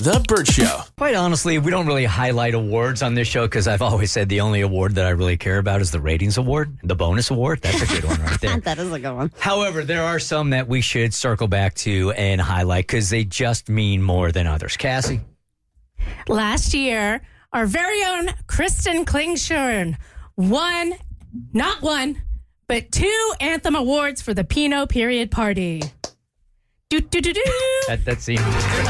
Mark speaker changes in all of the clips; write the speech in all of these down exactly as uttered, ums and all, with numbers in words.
Speaker 1: The Bert Show.
Speaker 2: Quite honestly, we don't really highlight awards on this show because I've always said the only award that I really care about is the ratings award, the bonus award. That's a good one right there.
Speaker 3: That is a good one.
Speaker 2: However, there are some that we should circle back to and highlight because they just mean more than others. Cassie?
Speaker 4: Last year, our very own Kristen Klingshirn won, not one, but two Anthem Awards for the Pinot Period Party. Do, do, do, do.
Speaker 2: That, that seems...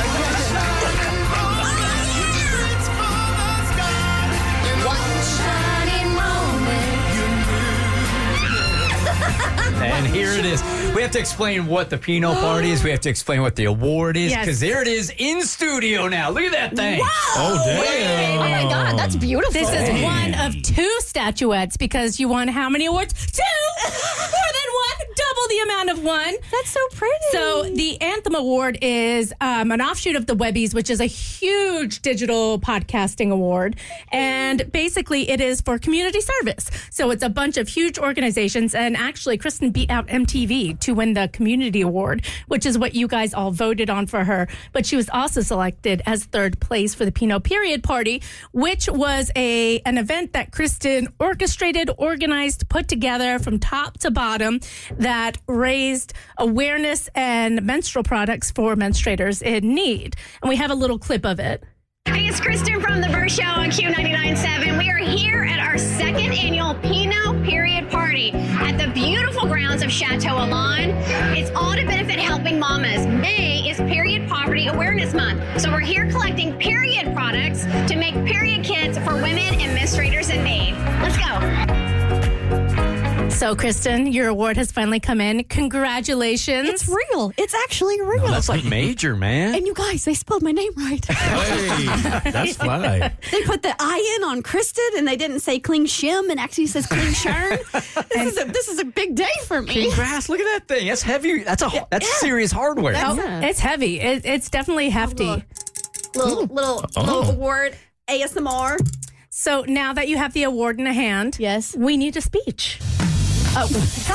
Speaker 2: And here it is. We have to explain what the Pinot Party is. We have to explain what the award is because
Speaker 4: Yes.
Speaker 2: there it is in studio now. Look at that thing.
Speaker 3: Wow.
Speaker 1: Oh, damn.
Speaker 3: Oh, my God. That's beautiful.
Speaker 4: This is one of two statuettes because you won how many awards? Two! More than one! Double the amount of one.
Speaker 3: That's so pretty.
Speaker 4: So the Anthem Award is um, an offshoot of the Webbies, which is a huge digital podcasting award. And basically it is for community service. So it's a bunch of huge organizations. And actually, Kristen beat out M T V to win the Community Award, which is what you guys all voted on for her. But she was also selected as third place for the Pinot Period Party, which was a an event that Kristen orchestrated, organized, put together from top to bottom that raised awareness and menstrual products for menstruators in need. And we have a little clip of it.
Speaker 5: Hey, it's Kristen from The Bert Show on Q ninety-nine point seven. We are here at our second annual Pinot Period Party at the beautiful grounds of Chateau Alon. It's all to benefit helping mamas. May is Period Poverty Awareness Month. So we're here collecting period products to make period kits for women and menstruators in need. Let's go.
Speaker 4: So, Kristen, your award has finally come in. Congratulations.
Speaker 3: It's real. It's actually real.
Speaker 2: That's like major, man.
Speaker 3: And you guys, they spelled my name right.
Speaker 1: Hey, that's fine.
Speaker 3: They put the I in on Kristen, and they didn't say Kling Shim, and actually says Kling Shern. This is a this is a big day for me.
Speaker 2: Congrats. Look at that thing. That's heavy. That's a that's serious hardware.
Speaker 4: Oh, it's heavy. It, it's definitely hefty.
Speaker 3: Little little
Speaker 1: Oh.
Speaker 3: little award A S M R.
Speaker 4: So now that you have the award in a hand,
Speaker 3: Yes.
Speaker 4: we need a speech.
Speaker 3: Oh.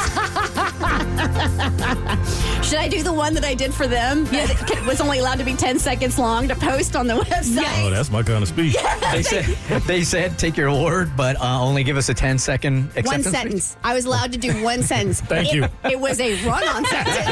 Speaker 3: Should I do the one that I did for them? Yeah. That was only allowed to be ten seconds long to post on the website.
Speaker 1: Oh, that's my kind of speech.
Speaker 2: They said they said take your award, but uh, only give us a ten second acceptance.
Speaker 3: One
Speaker 2: speech.
Speaker 3: sentence. I was allowed to do one sentence.
Speaker 1: Thank
Speaker 3: It-
Speaker 1: you.
Speaker 3: It was a run-on sentence.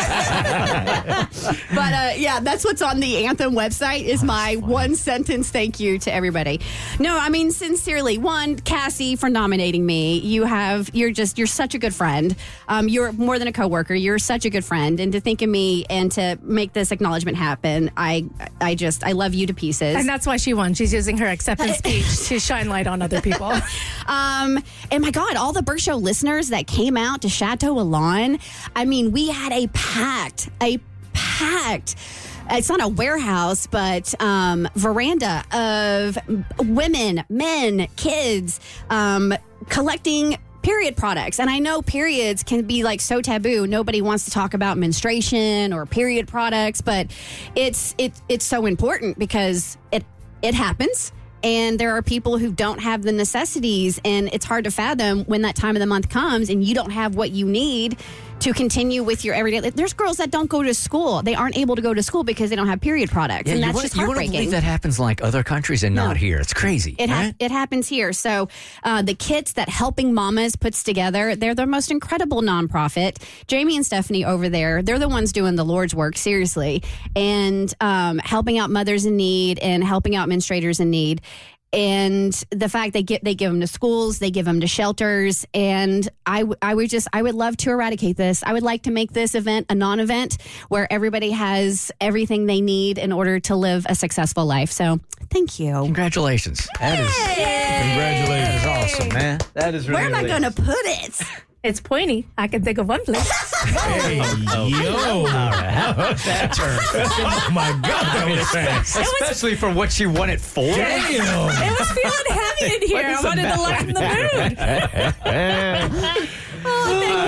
Speaker 3: But uh, yeah, that's what's on the Anthem website is my one sentence thank you to everybody. No, I mean sincerely. One, Cassie for nominating me. You have you're just you're such a good friend. Um, you're more than a coworker. You're such a good friend, and to think of me and to make this acknowledgement happen, I I just I love you to pieces.
Speaker 4: And that's why she won. She's using her acceptance speech to shine light on other people.
Speaker 3: Um, and my God, all the Bert Show listeners that came out to Chateau Alon, I mean, we had a packed, a packed, it's not a warehouse, but um, veranda of women, men, kids um, collecting period products. And I know periods can be like so taboo. Nobody wants to talk about menstruation or period products, but it's it, it's so important because it it happens. And there are people who don't have the necessities, and it's hard to fathom when that time of the month comes and you don't have what you need to continue with your everyday. There's girls that don't go to school. They aren't able to go to school because they don't have period products,
Speaker 2: Yeah,
Speaker 3: and
Speaker 2: you
Speaker 3: that's
Speaker 2: wouldn't-
Speaker 3: just
Speaker 2: you wouldn't
Speaker 3: heartbreaking.
Speaker 2: believe that happens in like other countries and
Speaker 3: No.
Speaker 2: not here. It's crazy.
Speaker 3: It, ha-
Speaker 2: right?
Speaker 3: it happens here. So uh, the kits that Helping Mamas puts together, they're the most incredible nonprofit. Jamie and Stephanie over there, they're the ones doing the Lord's work, seriously, and um, helping out mothers in need and helping out menstruators in need. And the fact they get they give them to schools, they give them to shelters, and I, w- I would just I would love to eradicate this. I would like to make this event a non-event where everybody has everything they need in order to live a successful life. So thank you.
Speaker 2: Congratulations. That is
Speaker 1: Congratulations.
Speaker 2: that is awesome, man. That is really
Speaker 3: Where am I
Speaker 2: really
Speaker 3: going to put it?
Speaker 4: It's pointy. I can think of one place.
Speaker 1: Hey, yo.
Speaker 2: that turn.
Speaker 1: Oh, my God, that was fast.
Speaker 2: Especially for what she won it for.
Speaker 1: Damn.
Speaker 4: It was feeling heavy in here. I
Speaker 2: is the
Speaker 4: wanted to
Speaker 2: matter?
Speaker 4: lighten the mood. Oh, thank you very much.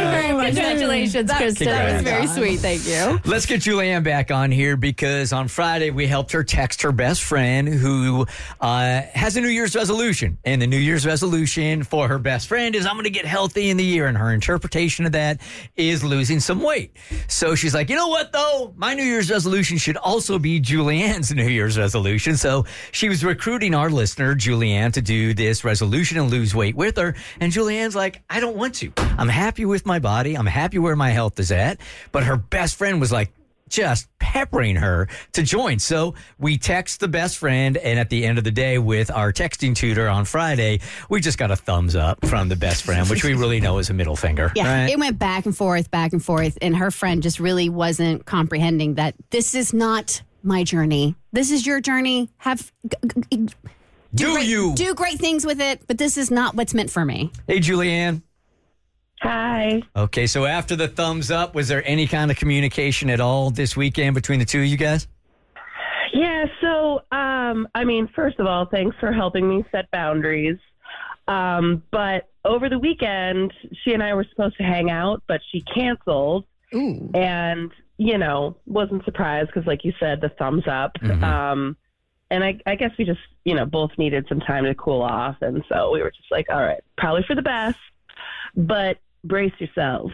Speaker 3: gosh.
Speaker 4: Congratulations,
Speaker 3: That,
Speaker 4: Kristen.
Speaker 3: that was
Speaker 2: Congrats.
Speaker 3: very sweet. Thank you.
Speaker 2: Let's get Julianne back on here because on Friday we helped her text her best friend who uh, has a New Year's resolution. And the New Year's resolution for her best friend is I'm going to get healthy in the year. And her interpretation of that is losing some weight. So she's like, you know what, though? My New Year's resolution should also be Julianne's New Year's resolution. So she was recruiting our listener, Julianne, to do this resolution and lose weight with her. And Julianne's like, I don't want to. I'm happy with my body. I'm happy where my health is at. But her best friend was like, just peppering her to join. So we text the best friend, and at the end of the day with our texting tutor on Friday, we just got a thumbs up from the best friend, which we really know is a middle finger.
Speaker 3: Yeah,
Speaker 2: right?
Speaker 3: it went back and forth, back and forth, and her friend just really wasn't comprehending that this is not my journey. This is your journey. Have g- g- do,
Speaker 2: Do
Speaker 3: great,
Speaker 2: you?
Speaker 3: do great things with it, but this is not what's meant for me.
Speaker 2: Hey, Julianne.
Speaker 6: Hi.
Speaker 2: Okay, so after the thumbs up, was there any kind of communication at all this weekend between the two of you guys?
Speaker 6: Yeah, so, um, I mean, first of all, thanks for helping me set boundaries. Um, but over the weekend, she and I were supposed to hang out, but she canceled.
Speaker 3: Ooh.
Speaker 6: And, you know, wasn't surprised because, like you said, the thumbs up.
Speaker 2: Mhm.
Speaker 6: Um, and I, I guess we just, you know, both needed some time to cool off. And so we were just like, all right, probably for the best. But brace yourselves,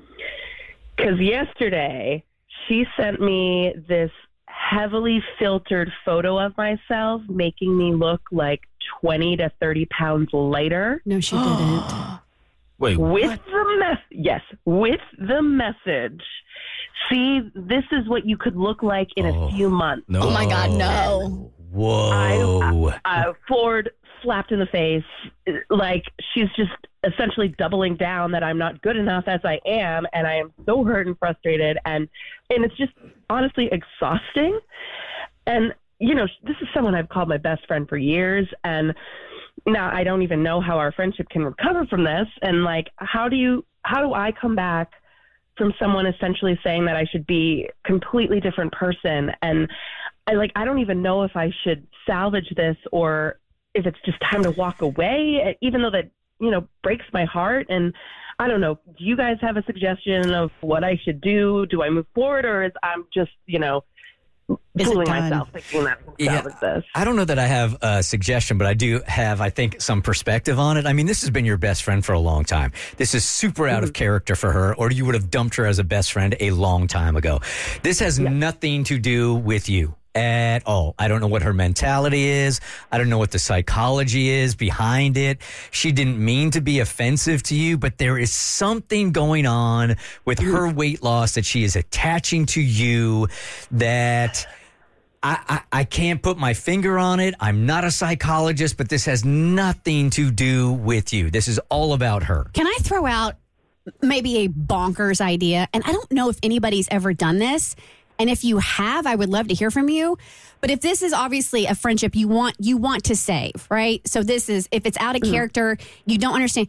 Speaker 6: because yesterday she sent me this heavily filtered photo of myself, making me look like twenty to thirty pounds lighter.
Speaker 3: No, she didn't.
Speaker 1: Wait,
Speaker 6: With the mess, yes, with the message. See, this is what you could look like in
Speaker 2: Oh.
Speaker 6: a few months.
Speaker 1: no.
Speaker 3: Oh my God, no.
Speaker 2: Whoa.
Speaker 6: Uh, Ford slapped in the face, like she's just essentially doubling down that I'm not good enough as I am, and I am so hurt and frustrated, and and it's just honestly exhausting. And you know, this is someone I've called my best friend for years, and now I don't even know how our friendship can recover from this. And like, how do you, how do I come back from someone essentially saying that I should be a completely different person? And I like, I don't even know if I should salvage this or if it's just time to walk away, even though that, you know, breaks my heart. And I don't know, do you guys have a suggestion of what I should do? Do I move forward, or is I'm just, you know,
Speaker 3: Is it
Speaker 6: fooling
Speaker 3: done?
Speaker 6: myself thinking that I can
Speaker 2: Yeah.
Speaker 6: salvage this?
Speaker 2: I don't know that I have a suggestion, but I do have, I think, some perspective on it. I mean, this has been your best friend for a long time. This is super out of character for her, or you would have dumped her as a best friend a long time ago. This has nothing to do with you at all. I don't know what her mentality is. I don't know what the psychology is behind it. She didn't mean to be offensive to you, but there is something going on with her weight loss that she is attaching to you that I, I, I can't put my finger on it. I'm not a psychologist, but this has nothing to do with you. This is all about her.
Speaker 3: Can I throw out maybe a bonkers idea? And I don't know if anybody's ever done this. And if you have, I would love to hear from you. But if this is obviously a friendship you want, you want to save, right? So this is, if it's out of character, you don't understand.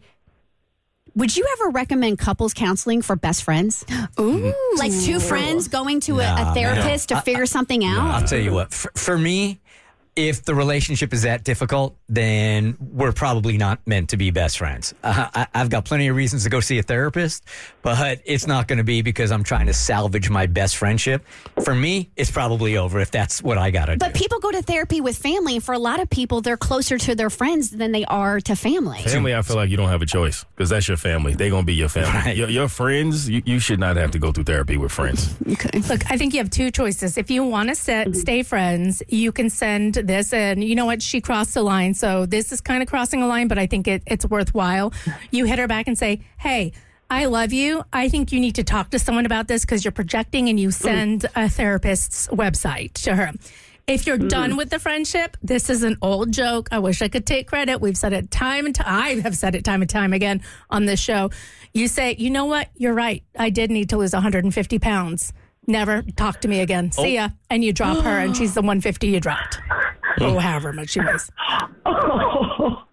Speaker 3: Would you ever recommend couples counseling for best friends?
Speaker 4: Ooh.
Speaker 3: Like two friends going to a,
Speaker 2: Nah,
Speaker 3: a therapist to figure something out?
Speaker 2: I'll tell you what, for, for me, if the relationship is that difficult, then we're probably not meant to be best friends. Uh, I, I've got plenty of reasons to go see a therapist, but it's not going to be because I'm trying to salvage my best friendship. For me, it's probably over if that's what I got to do.
Speaker 3: But people go to therapy with family. And for a lot of people, they're closer to their friends than they are to family.
Speaker 1: Family, I feel like you don't have a choice because that's your family. They're going to be your family.
Speaker 2: Right.
Speaker 1: Your, your friends, you, you should not have to go through therapy with friends.
Speaker 3: Okay.
Speaker 4: Look, I think you have two choices. If you want to sit, stay friends, you can send this, and you know what? She crossed a line, so this is kind of crossing a line, but I think it, it's worthwhile. You hit her back and say, hey, I love you. I think you need to talk to someone about this because you're projecting, and you send a therapist's website to her. If you're done with the friendship, this is an old joke. I wish I could take credit. We've said it time and time. I have said it time and time again on this show. You say, you know what? You're right. I did need to lose one hundred fifty pounds. Never talk to me again. See ya. And you drop her, and she's the one hundred fifty you dropped. Oh, however much she weighs.
Speaker 6: Oh,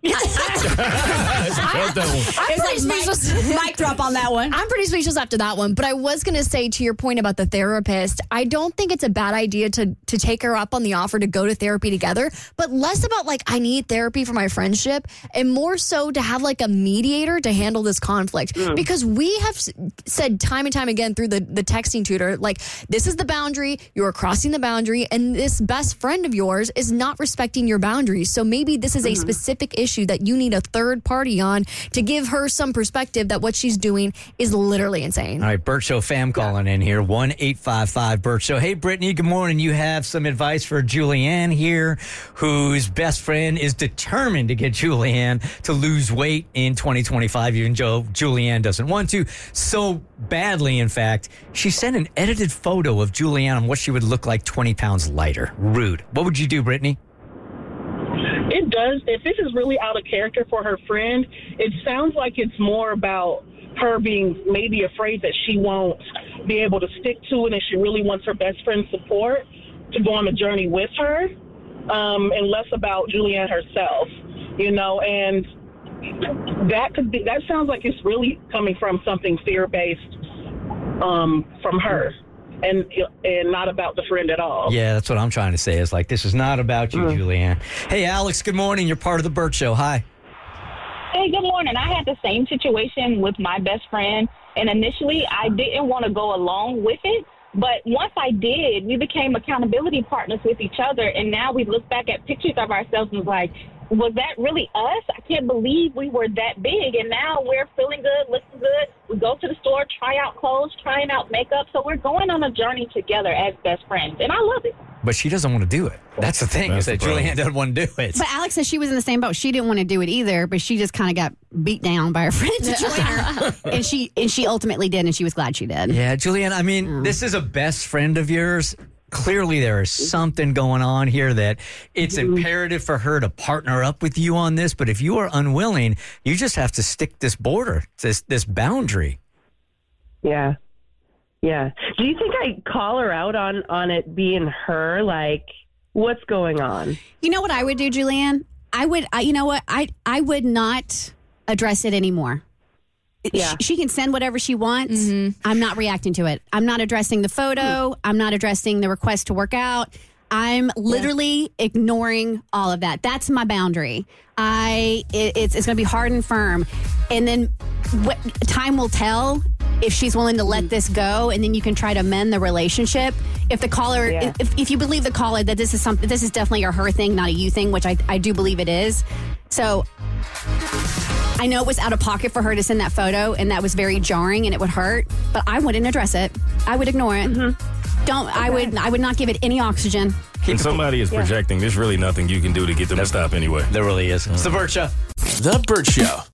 Speaker 1: Cut that one.
Speaker 7: I'm pretty speechless.
Speaker 3: Mic drop on that one.
Speaker 7: I'm pretty speechless after that one. But I was going to say, to your point about the therapist, I don't think it's a bad idea to to take her up on the offer to go to therapy together, but less about like, I need therapy for my friendship, and more so to have like a mediator to handle this conflict. Mm. Because we have s- said time and time again through the, the texting tutor, like, this is the boundary, you're crossing the boundary, and this best friend of yours is not respecting your boundaries. So maybe this is a mm-hmm. specific issue that you need a third party on to give her some perspective that what she's doing is literally insane.
Speaker 2: All right, Burt Show fam calling in here, one eight five five Burt Show. Hey, Brittany, good morning. You have some advice for Julianne here, whose best friend is determined to get Julianne to lose weight in twenty twenty-five, even though Julianne doesn't want to. So badly, in fact, she sent an edited photo of Julianne on what she would look like twenty pounds lighter. Rude. What would you do, Brittany?
Speaker 8: It does. If this is really out of character for her friend, it sounds like it's more about her being maybe afraid that she won't be able to stick to it, and she really wants her best friend's support to go on the journey with her, um, and less about Julianne herself, you know, and that could be, that sounds like it's really coming from something fear-based um, from her. And and not about the friend at all.
Speaker 2: Yeah, that's what I'm trying to say. Is like, this is not about you, mm. Julianne. Hey, Alex, good morning. You're part of the Burt Show. Hi.
Speaker 9: Hey, good morning. I had the same situation with my best friend, and initially I didn't want to go along with it. But once I did, we became accountability partners with each other, and now we look back at pictures of ourselves and was like, was that really us? I can't believe we were that big, and now we're feeling good, looking good. We go to the store, try out clothes, trying out makeup. So we're going on a journey together as best friends, and I love it.
Speaker 2: But she doesn't want to do it. That's the thing, That's is that Julianne doesn't want to do it.
Speaker 3: But Alex says she was in the same boat. She didn't want to do it either, but she just kind of got beat down by her friend to join her. and she and she ultimately did, and she was glad she did.
Speaker 2: Yeah, Julianne, I mean, mm. this is a best friend of yours. Clearly, there is something going on here that it's mm-hmm. imperative for her to partner up with you on this. But if you are unwilling, you just have to stick this border, this this boundary.
Speaker 6: Yeah. Yeah. Do you think I call her out on, on it being her? Like, what's going on?
Speaker 3: You know what I would do, Julianne? I would, I, you know what? I, I would not address it anymore. Yeah. She, she can send whatever she wants. Mm-hmm. I'm not reacting to it. I'm not addressing the photo. Mm-hmm. I'm not addressing the request to work out. I'm literally yeah. ignoring all of that. That's my boundary. I it, it's it's going to be hard and firm, and then what, time will tell if she's willing to let this go, and then you can try to mend the relationship. If the caller, yeah. if if you believe the caller that this is something, this is definitely a her thing, not a you thing, which I I do believe it is. So I know it was out of pocket for her to send that photo, and that was very jarring, and it would hurt. But I wouldn't address it. I would ignore it. Mm-hmm. Don't. Okay. I would. I would not give it any oxygen.
Speaker 1: When somebody is projecting, yeah. there's really nothing you can do to get them there, to stop anyway.
Speaker 2: There really is. It's the Burt Show.
Speaker 10: The Burt Show.